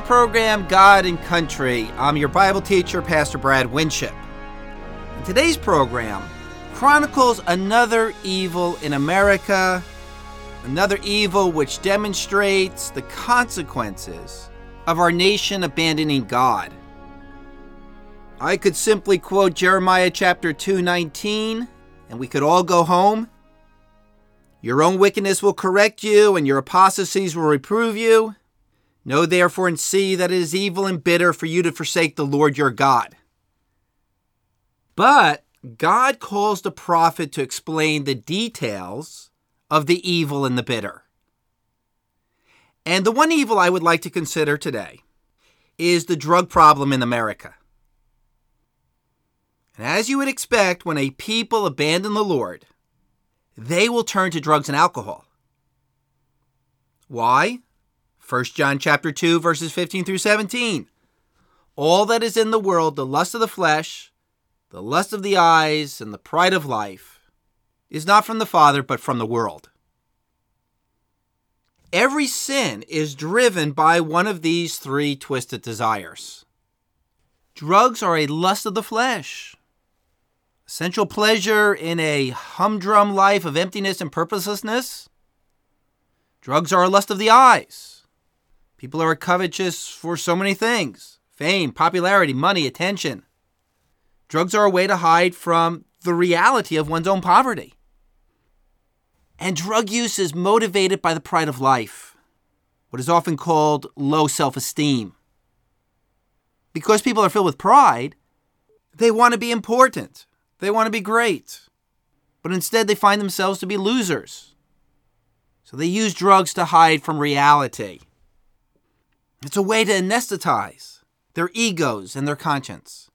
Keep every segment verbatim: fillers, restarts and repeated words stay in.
program, God and Country. I'm your Bible teacher, Pastor Brad Winship. And today's program chronicles another evil in America, another evil which demonstrates the consequences of our nation abandoning God. I could simply quote Jeremiah chapter two nineteen, and we could all go home. Your own wickedness will correct you, and your apostasies will reprove you. Know therefore and see that it is evil and bitter for you to forsake the Lord your God. But God calls the prophet to explain the details of the evil and the bitter. And the one evil I would like to consider today is the drug problem in America. And as you would expect, when a people abandon the Lord, they will turn to drugs and alcohol. Why? First John chapter two, verses fifteen through seventeen. All that is in the world, the lust of the flesh, the lust of the eyes, and the pride of life, is not from the Father, but from the world. Every sin is driven by one of these three twisted desires. Drugs are a lust of the flesh. Sensual pleasure in a humdrum life of emptiness and purposelessness. Drugs are a lust of the eyes. People are covetous for so many things: fame, popularity, money, attention. Drugs are a way to hide from the reality of one's own poverty. And drug use is motivated by the pride of life, what is often called low self-esteem. Because people are filled with pride, they want to be important. They want to be great. But instead they find themselves to be losers. So they use drugs to hide from reality. It's a way to anesthetize their egos and their conscience.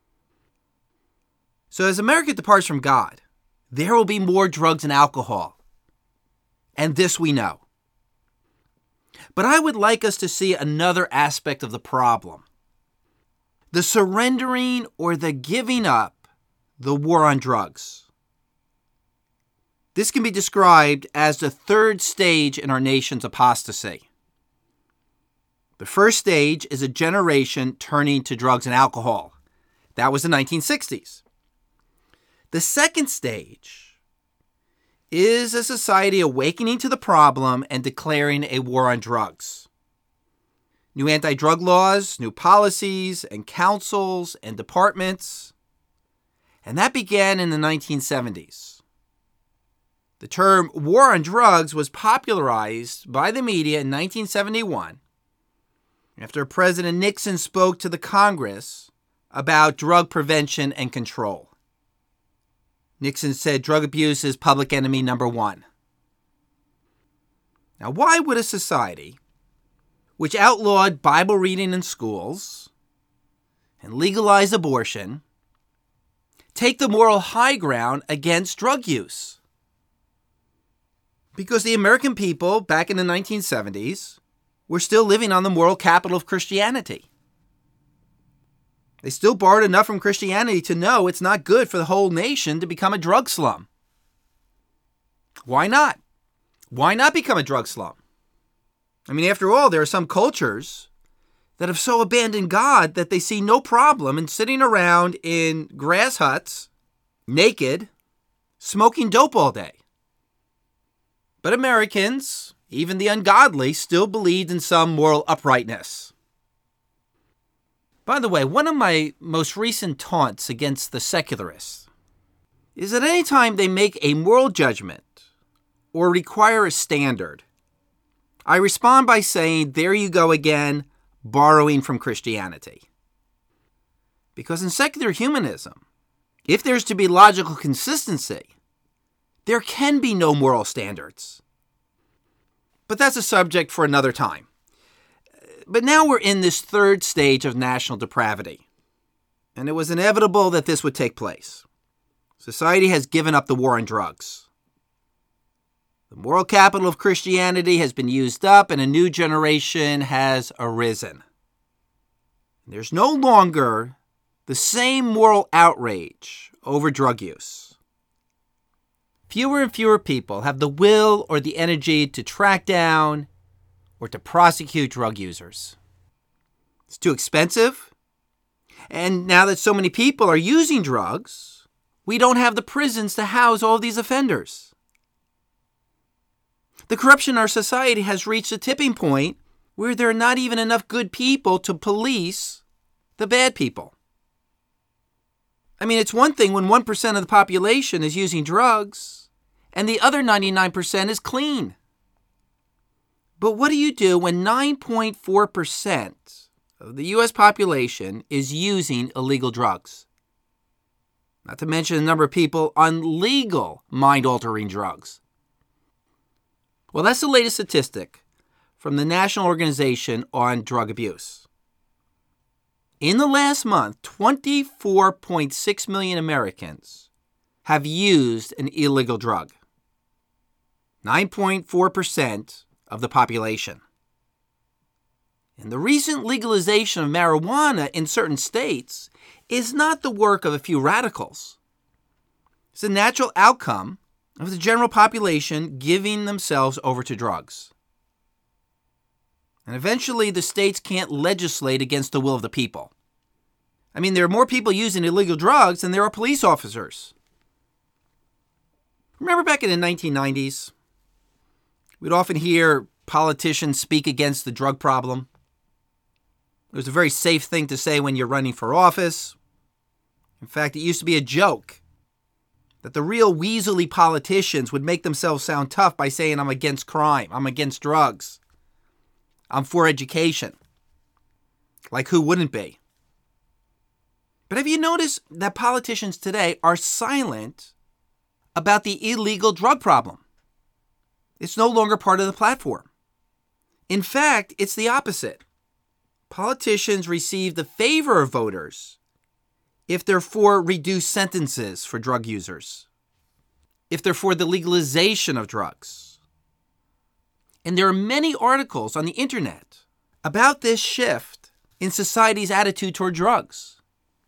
So as America departs from God, there will be more drugs and alcohol. And this we know. But I would like us to see another aspect of the problem. The surrendering or the giving up the war on drugs. This can be described as the third stage in our nation's apostasy. The first stage is a generation turning to drugs and alcohol. That was the nineteen sixties. The second stage is a society awakening to the problem and declaring a war on drugs. New anti-drug laws, new policies and councils and departments. And that began in the nineteen seventies. The term war on drugs was popularized by the media in nineteen seventy-one after President Nixon spoke to the Congress about drug prevention and control. Nixon said drug abuse is public enemy number one. Now, why would a society which outlawed Bible reading in schools and legalized abortion take the moral high ground against drug use? Because the American people back in the nineteen seventies were still living on the moral capital of Christianity. They still borrowed enough from Christianity to know it's not good for the whole nation to become a drug slum. Why not? Why not become a drug slum? I mean, after all, there are some cultures that have so abandoned God that they see no problem in sitting around in grass huts, naked, smoking dope all day. But Americans, even the ungodly, still believed in some moral uprightness. By the way, one of my most recent taunts against the secularists is that any time they make a moral judgment or require a standard, I respond by saying, there you go again, borrowing from Christianity. Because in secular humanism, if there's to be logical consistency, there can be no moral standards. But that's a subject for another time. But now we're in this third stage of national depravity. And it was inevitable that this would take place. Society has given up the war on drugs. The moral capital of Christianity has been used up and a new generation has arisen. There's no longer the same moral outrage over drug use. Fewer and fewer people have the will or the energy to track down or to prosecute drug users. It's too expensive. And now that so many people are using drugs, we don't have the prisons to house all of these offenders. The corruption in our society has reached a tipping point where there are not even enough good people to police the bad people. I mean, it's one thing when one percent of the population is using drugs and the other ninety-nine percent is clean. But what do you do when nine point four percent of the U S population is using illegal drugs? Not to mention the number of people on legal mind-altering drugs. Well, that's the latest statistic from the National Organization on Drug Abuse. In the last month, twenty-four point six million Americans have used an illegal drug. nine point four percent of the population. And the recent legalization of marijuana in certain states is not the work of a few radicals. It's a natural outcome of the general population giving themselves over to drugs. And eventually the states can't legislate against the will of the people. I mean, there are more people using illegal drugs than there are police officers. Remember back in the nineteen nineties? We'd often hear politicians speak against the drug problem. It was a very safe thing to say when you're running for office. In fact, it used to be a joke that the real weaselly politicians would make themselves sound tough by saying, I'm against crime, I'm against drugs, I'm for education. Like who wouldn't be? But have you noticed that politicians today are silent about the illegal drug problem? It's no longer part of the platform. In fact, it's the opposite. Politicians receive the favor of voters if they're for reduced sentences for drug users, if they're for the legalization of drugs. And there are many articles on the internet about this shift in society's attitude toward drugs.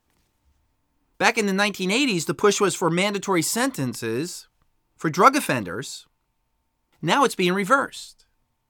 Back in the nineteen eighties, the push was for mandatory sentences for drug offenders. Now it's being reversed.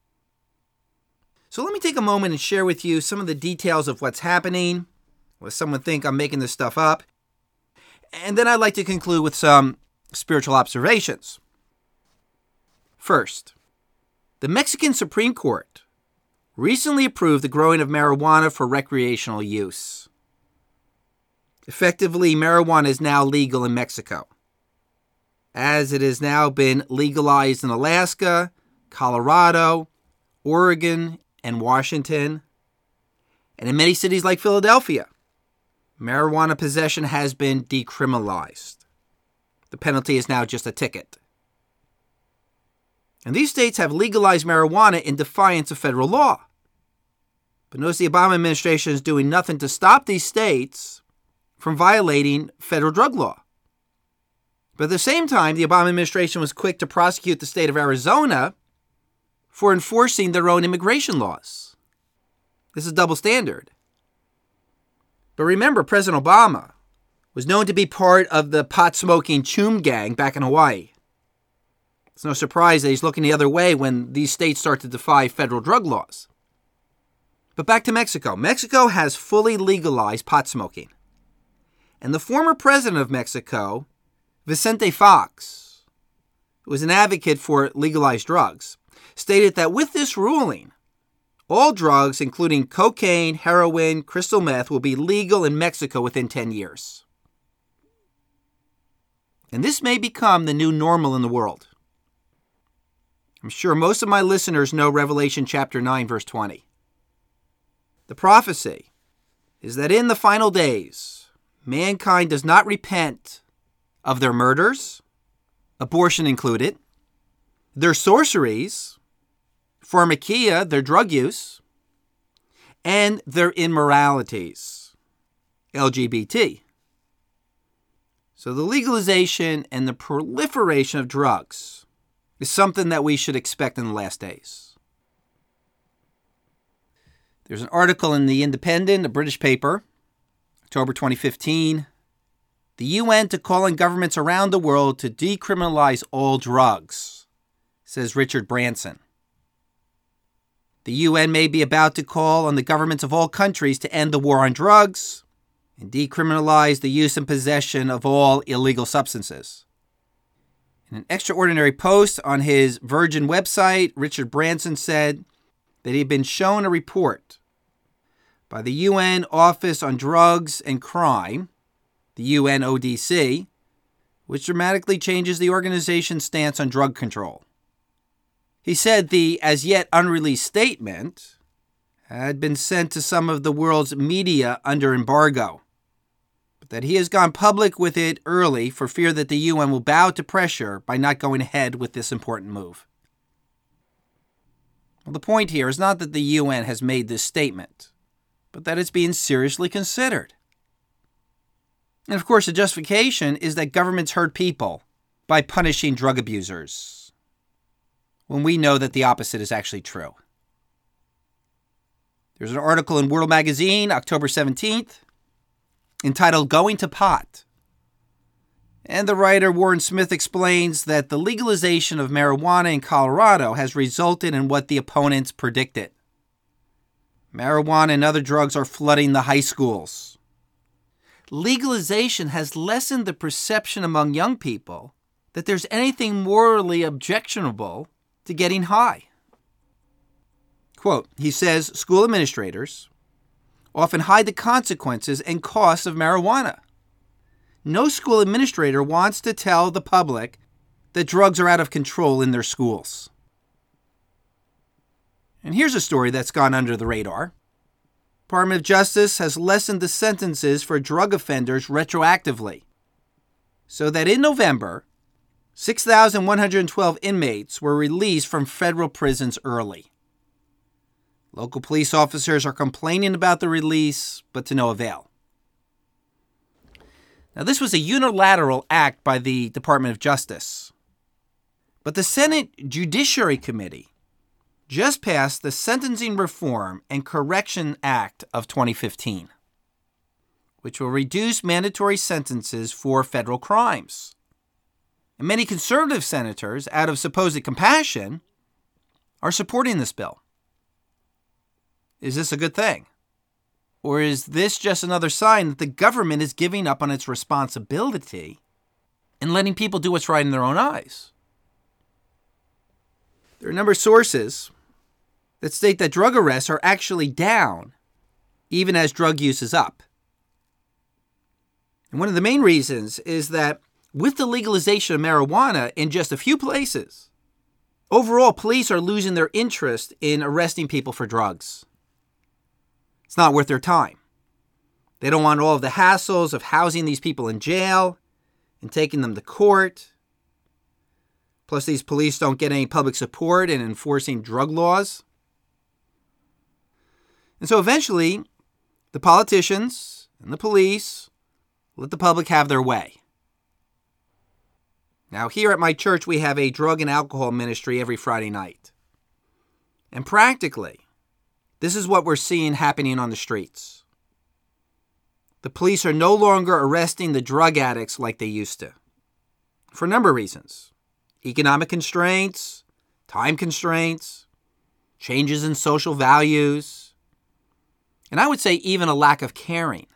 So let me take a moment and share with you some of the details of what's happening. Will someone think I'm making this stuff up? And then I'd like to conclude with some spiritual observations. First, the Mexican Supreme Court recently approved the growing of marijuana for recreational use. Effectively, marijuana is now legal in Mexico, as it has now been legalized in Alaska, Colorado, Oregon, and Washington. And in many cities like Philadelphia, marijuana possession has been decriminalized. The penalty is now just a ticket. And these states have legalized marijuana in defiance of federal law. But notice the Obama administration is doing nothing to stop these states from violating federal drug law. But at the same time, the Obama administration was quick to prosecute the state of Arizona for enforcing their own immigration laws. This is double standard. But remember, President Obama was known to be part of the pot-smoking Choom gang back in Hawaii. It's no surprise that he's looking the other way when these states start to defy federal drug laws. But back to Mexico. Mexico has fully legalized pot smoking. And the former president of Mexico, Vicente Fox, who was an advocate for legalized drugs, stated that with this ruling, all drugs, including cocaine, heroin, crystal meth, will be legal in Mexico within ten years. And this may become the new normal in the world. I'm sure most of my listeners know Revelation chapter nine, verse twenty. The prophecy is that in the final days, mankind does not repent of their murders, abortion included, their sorceries, pharmakia, their drug use, and their immoralities, L G B T. So the legalization and the proliferation of drugs is something that we should expect in the last days. There's an article in The Independent, a British paper, October twenty fifteen. The U N to call on governments around the world to decriminalize all drugs, says Richard Branson. The U N may be about to call on the governments of all countries to end the war on drugs and decriminalize the use and possession of all illegal substances. In an extraordinary post on his Virgin website, Richard Branson said that he had been shown a report by the U N Office on Drugs and Crime, the U N O D C, which dramatically changes the organization's stance on drug control. He said the as yet unreleased statement had been sent to some of the world's media under embargo, but that he has gone public with it early for fear that the U N will bow to pressure by not going ahead with this important move. Well, the point here is not that the U N has made this statement, but that it's being seriously considered. And of course, the justification is that governments hurt people by punishing drug abusers, when we know that the opposite is actually true. There's an article in World Magazine, October seventeenth, entitled Going to Pot. And the writer, Warren Smith, explains that the legalization of marijuana in Colorado has resulted in what the opponents predicted. Marijuana and other drugs are flooding the high schools. Legalization has lessened the perception among young people that there's anything morally objectionable to getting high. Quote, he says, school administrators often hide the consequences and costs of marijuana. No school administrator wants to tell the public that drugs are out of control in their schools. And here's a story that's gone under the radar. Department of Justice has lessened the sentences for drug offenders retroactively, so that in November, six thousand one hundred twelve inmates were released from federal prisons early. Local police officers are complaining about the release, but to no avail. Now, this was a unilateral act by the Department of Justice. But the Senate Judiciary Committee just passed the Sentencing Reform and Correction Act of twenty fifteen, which will reduce mandatory sentences for federal crimes. And many conservative senators, out of supposed compassion, are supporting this bill. Is this a good thing? Or is this just another sign that the government is giving up on its responsibility and letting people do what's right in their own eyes? There are a number of sources that state that drug arrests are actually down, even as drug use is up. And one of the main reasons is that with the legalization of marijuana in just a few places, overall police are losing their interest in arresting people for drugs. It's not worth their time. They don't want all of the hassles of housing these people in jail and taking them to court. Plus, these police don't get any public support in enforcing drug laws. And so eventually, the politicians and the police let the public have their way. Now, here at my church, we have a drug and alcohol ministry every Friday night. And practically, this is what we're seeing happening on the streets. The police are no longer arresting the drug addicts like they used to, for a number of reasons. Economic constraints, time constraints, changes in social values, and I would say even a lack of caring.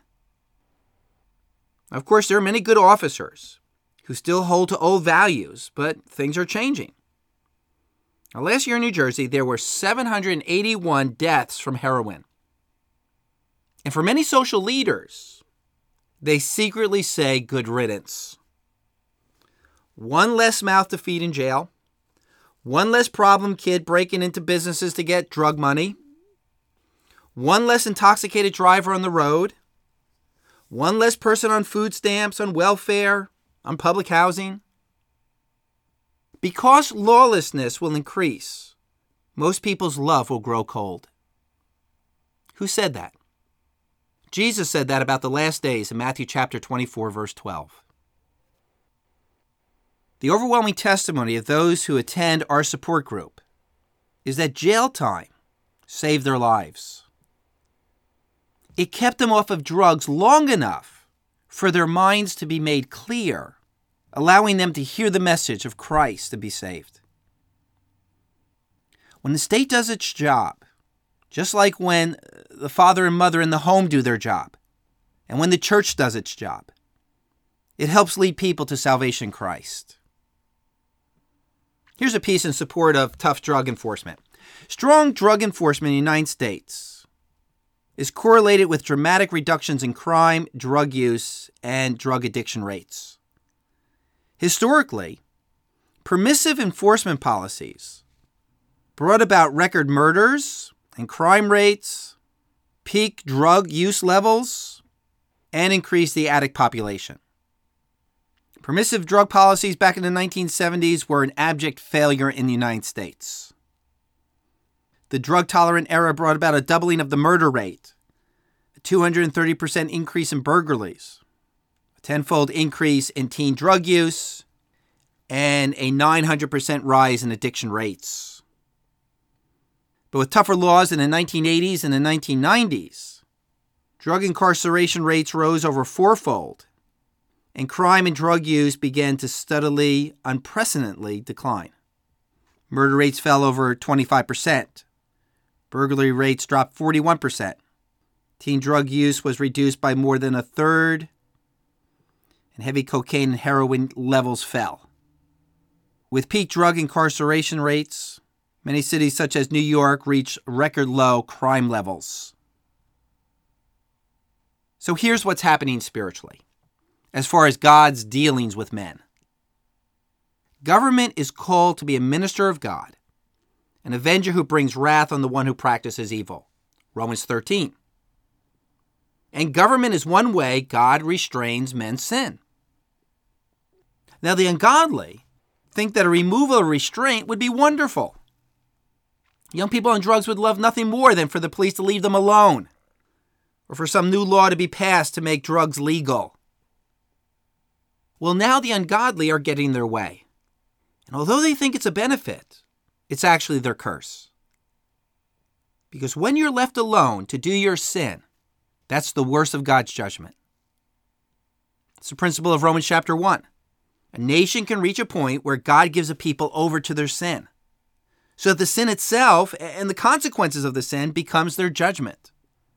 Of course, there are many good officers who still hold to old values, but things are changing. Now, last year in New Jersey, there were seven hundred eighty-one deaths from heroin. And for many social leaders, they secretly say good riddance. One less mouth to feed in jail, one less problem kid breaking into businesses to get drug money, one less intoxicated driver on the road, one less person on food stamps, on welfare, on public housing. Because lawlessness will increase, most people's love will grow cold. Who said that? Jesus said that about the last days in Matthew chapter twenty-four, verse twelve. The overwhelming testimony of those who attend our support group is that jail time saved their lives. It kept them off of drugs long enough for their minds to be made clear, allowing them to hear the message of Christ and be saved. When the state does its job Just like when the father and mother in the home do their job, and when the church does its job. It helps lead people to salvation in Christ. Here's a piece in support of tough drug enforcement. Strong drug enforcement in the United States is correlated with dramatic reductions in crime, drug use, and drug addiction rates. Historically, permissive enforcement policies brought about record murders and crime rates, peak drug use levels, and increased the addict population. Permissive drug policies back in the nineteen seventies were an abject failure in the United States. The drug-tolerant era brought about a doubling of the murder rate, a two hundred thirty percent increase in burglaries, a tenfold increase in teen drug use, and a nine hundred percent rise in addiction rates. But with tougher laws in the nineteen eighties and the nineteen nineties, drug incarceration rates rose over fourfold, and crime and drug use began to steadily, unprecedentedly decline. Murder rates fell over twenty-five percent. Burglary rates dropped forty-one percent. Teen drug use was reduced by more than a third, and heavy cocaine and heroin levels fell. With peak drug incarceration rates, many cities such as New York reached record low crime levels. So here's what's happening spiritually, as far as God's dealings with men. Government is called to be a minister of God, an avenger who brings wrath on the one who practices evil. Romans thirteen. And government is one way God restrains men's sin. Now, the ungodly think that a removal of restraint would be wonderful. Young people on drugs would love nothing more than for the police to leave them alone, or for some new law to be passed to make drugs legal. Well, now the ungodly are getting their way. And although they think it's a benefit, it's actually their curse. Because when you're left alone to do your sin, that's the worst of God's judgment. It's the principle of Romans chapter one. A nation can reach a point where God gives a people over to their sin, so that the sin itself and the consequences of the sin becomes their judgment.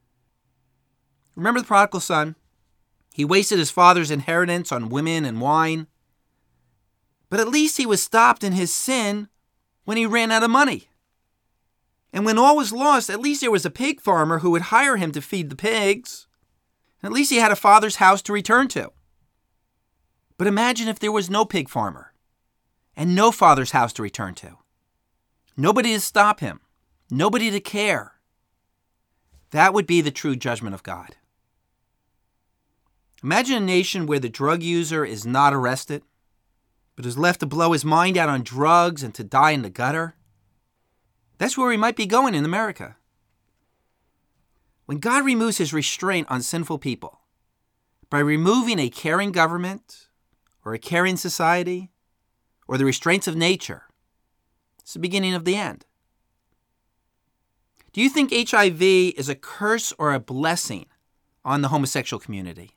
Remember the prodigal son? He wasted his father's inheritance on women and wine. But at least he was stopped in his sin when he ran out of money. And when all was lost, at least there was a pig farmer who would hire him to feed the pigs. At least he had a father's house to return to. But imagine if there was no pig farmer and no father's house to return to. Nobody to stop him. Nobody to care. That would be the true judgment of God. Imagine a nation where the drug user is not arrested, but is left to blow his mind out on drugs and to die in the gutter. That's where we might be going in America. When God removes his restraint on sinful people, by removing a caring government or a caring society or the restraints of nature, it's the beginning of the end. Do you think H I V is a curse or a blessing on the homosexual community?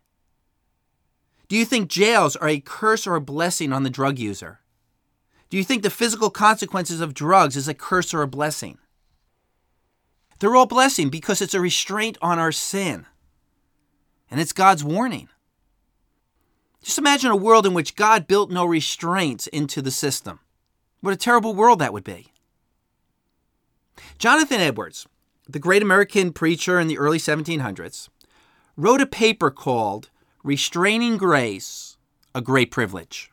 Do you think jails are a curse or a blessing on the drug user? Do you think the physical consequences of drugs is a curse or a blessing? They're all blessing because it's a restraint on our sin. And it's God's warning. Just imagine a world in which God built no restraints into the system. What a terrible world that would be. Jonathan Edwards, the great American preacher in the early seventeen hundreds, wrote a paper called Restraining Grace, a Great Privilege.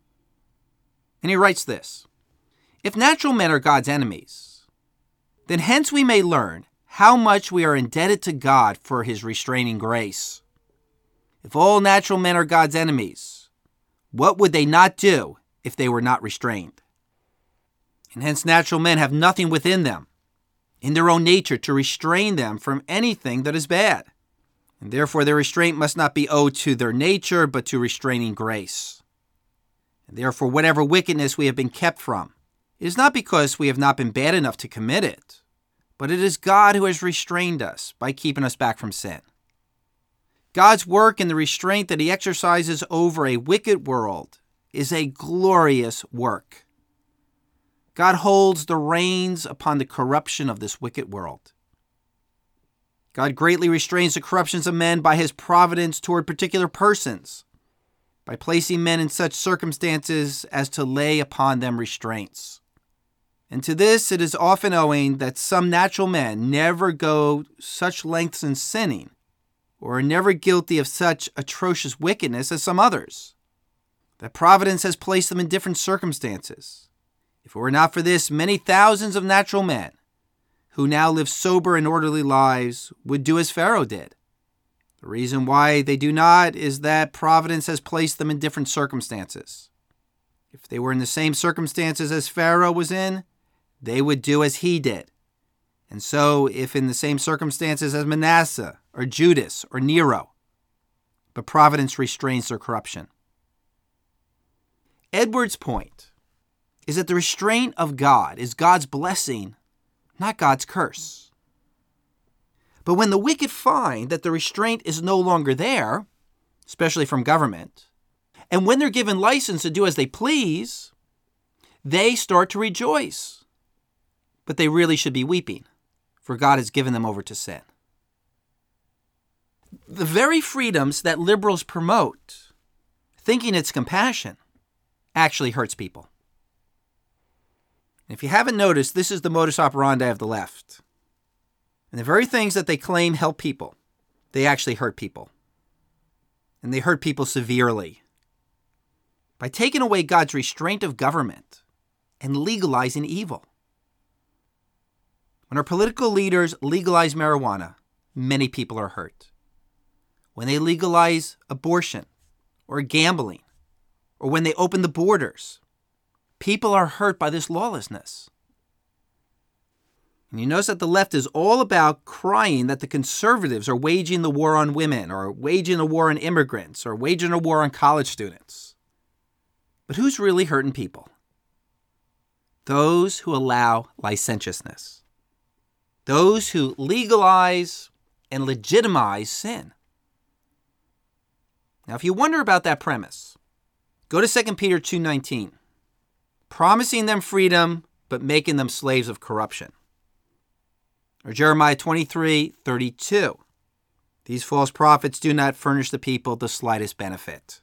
And he writes this: if natural men are God's enemies, then hence we may learn how much we are indebted to God for his restraining grace. If all natural men are God's enemies, what would they not do if they were not restrained? And hence natural men have nothing within them, in their own nature, to restrain them from anything that is bad. And therefore their restraint must not be owed to their nature, but to restraining grace. And therefore whatever wickedness we have been kept from, it is not because we have not been bad enough to commit it, but it is God who has restrained us by keeping us back from sin. God's work and the restraint that he exercises over a wicked world is a glorious work. God holds the reins upon the corruption of this wicked world. God greatly restrains the corruptions of men by his providence toward particular persons, by placing men in such circumstances as to lay upon them restraints. And to this it is often owing that some natural men never go such lengths in sinning, or are never guilty of such atrocious wickedness as some others, that providence has placed them in different circumstances. If it were not for this, many thousands of natural men, who now live sober and orderly lives, would do as Pharaoh did. The reason why they do not is that providence has placed them in different circumstances. If they were in the same circumstances as Pharaoh was in, they would do as he did. And so, if in the same circumstances as Manasseh, or Judas, or Nero, but providence restrains their corruption. Edwards' point is that the restraint of God is God's blessing, not God's curse. But when the wicked find that the restraint is no longer there, especially from government, and when they're given license to do as they please, they start to rejoice. But they really should be weeping, for God has given them over to sin. The very freedoms that liberals promote, thinking it's compassion, actually hurts people. If you haven't noticed, this is the modus operandi of the left. And the very things that they claim help people, they actually hurt people. And they hurt people severely. By taking away God's restraint of government and legalizing evil. When our political leaders legalize marijuana, many people are hurt. When they legalize abortion or gambling, or when they open the borders, people are hurt by this lawlessness. And you notice that the left is all about crying that the conservatives are waging the war on women, or waging a war on immigrants, or waging a war on college students. But who's really hurting people? Those who allow licentiousness. Those who legalize and legitimize sin. Now, if you wonder about that premise, go to Second Peter two nineteen. Promising them freedom, but making them slaves of corruption. Or Jeremiah twenty-three thirty-two. These false prophets do not furnish the people the slightest benefit.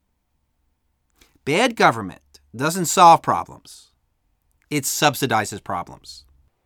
Bad government doesn't solve problems. It subsidizes problems.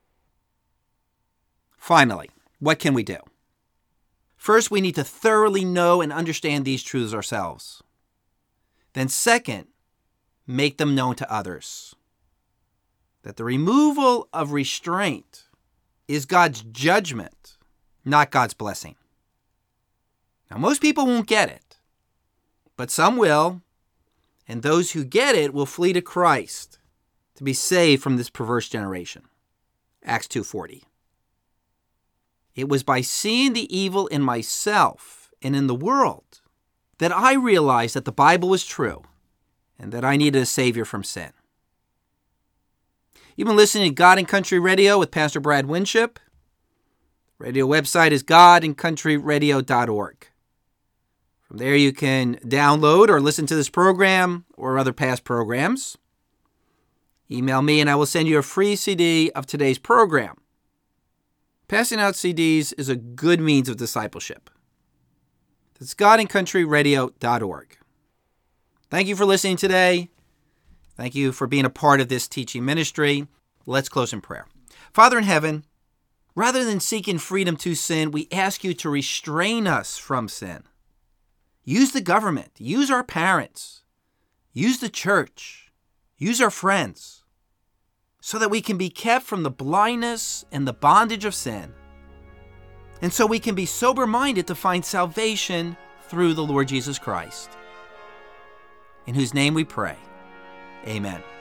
Finally, what can we do? First, we need to thoroughly know and understand these truths ourselves. Then second, make them known to others. That the removal of restraint is God's judgment, not God's blessing. Now, most people won't get it, but some will, and those who get it will flee to Christ to be saved from this perverse generation. Acts two forty. It was by seeing the evil in myself and in the world that I realized that the Bible was true and that I needed a Savior from sin. You've been listening to God and Country Radio with Pastor Brad Winship. The radio website is god and country radio dot org. From there you can download or listen to this program or other past programs. Email me and I will send you a free C D of today's program. Passing out C Ds is a good means of discipleship. That's god and country radio dot org. Thank you for listening today. Thank you for being a part of this teaching ministry. Let's close in prayer. Father in heaven, rather than seeking freedom to sin, we ask you to restrain us from sin. Use the government, use our parents, use the church, use our friends, so that we can be kept from the blindness and the bondage of sin, and so we can be sober-minded to find salvation through the Lord Jesus Christ, in whose name we pray. Amen.